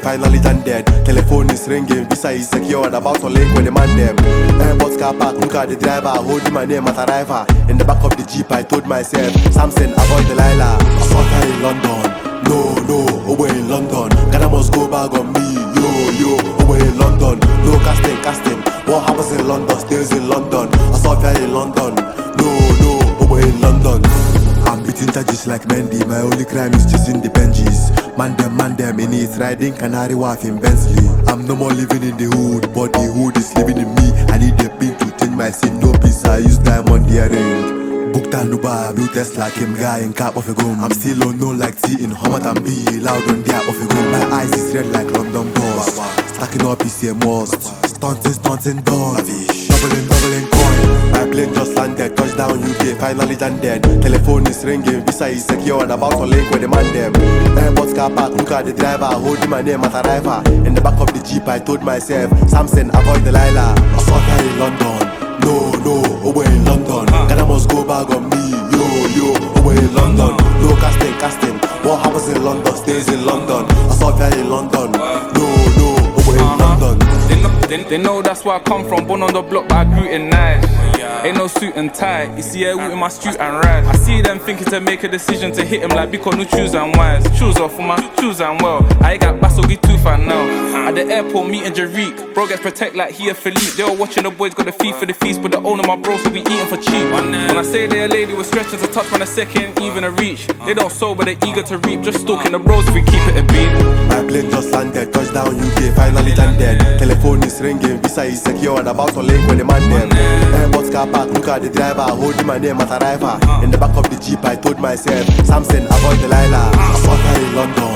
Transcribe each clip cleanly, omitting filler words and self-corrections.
finally landed. Telephone is ringing, visa is secure, and about to link with the man them. Airports car park, look at the driver, holding my name as a driver. In the back of the Jeep, I told myself, Samson, avoid Delilah. I saw her in London. No, we're in London. Ghana must go back on me. Yo, we're in London. No casting. What happens in London stays in London. I saw her in London. No, we're in London. I'm beating charges like Mendy. My only crime is chasing the Benjis. Man them in it, riding Canary Wharf in Bensley. I'm no more living in the hood, but the hood is living in me. I need a pin to change my scene. No peace, I use diamond earring. Booked and Uber, blue test like him guy in cap of a gun. I'm still on no like T in Homer and B, loud on the of a gun. My eyes is red like London boss. Stacking up is a must. Stunting dog. Doubling coin. My plane just landed, touchdown UK, finally landed. Telephone is ringing, visa is secure, and about to link with the man them. Airports car park, look at the driver, holding my name as a driver. In the back of the Jeep, I told myself, Samson, avoid Delilah. I saw her in London. No, we're in London. Ghana must go back on me. Yo, we're in London. No casting. What happens in London stays in London. I saw her in London. No, we're in London. They know that's where I come from. Born on the block, but I grew in nice. Ain't no suit and tie. You see, in my street and ride. I see them thinking to make a decision to hit him like Biko, no choose and wise. Choose off for my choose and well. I ain't got Basogi too fan now. At the airport, meeting Jariq. Bro gets protect like he a Philippe. They all watching the boys, got the fee for the feast. But the owner, my bro, so we eating for cheap. When I say they a lady with stretching to touch, man, a second, even a reach. They don't sow, but they eager to reap. Just stalking the bros if we keep it a beat. My plane just landed, touchdown UK, finally landed. Telephone is ringing, visa is secure, and about to link with the man them. Airports car park, look at the driver, holding my name as a driver. In the back of the Jeep, I told myself, Samson, avoid Delilah. I saw her in London.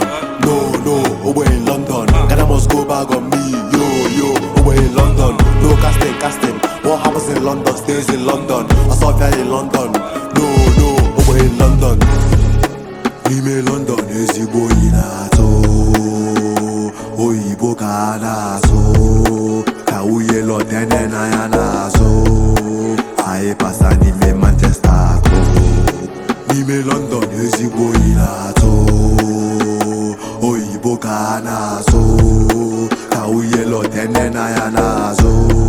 No, we're in London. Ghana must go back on me. Yo, we're in London. No casting. What happens in London stays in London. I saw her in London. No, we're in London. Nime London ezigbo inato, oyibo ka na-asụ, ka uye lọtene na ya na-azụ, anyị pasa n'ime Manchester akụ. Nime London ezigbo inato, oyibo ka na-asụ, ka uye lọtene na ya na-azụ.